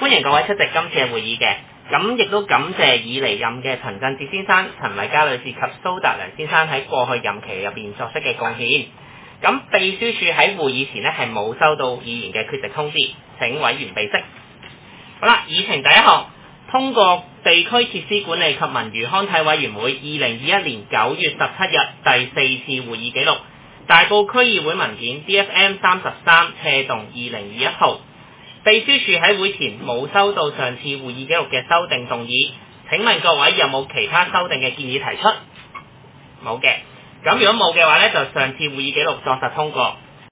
歡迎各位出席今次嘅會議嘅，咁亦都感謝已離任嘅陳振哲先生、陳麗嘉女士及蘇達良先生喺過去任期入邊作出嘅貢獻。咁秘書處喺會議前呢係冇收到議員嘅缺席通知，請委員備悉。好啦，議程第一項，通過地區設施管理及文娛康體委員會2021年9月17日第4次會議記錄，大埔區議會文件 DFM 33/2021號。秘書處喺會前冇收到上次會議記錄嘅修訂動議，請問各位有冇其他修訂嘅建議提出？冇嘅，咁如果冇嘅話呢，就上次會議記錄作實通過。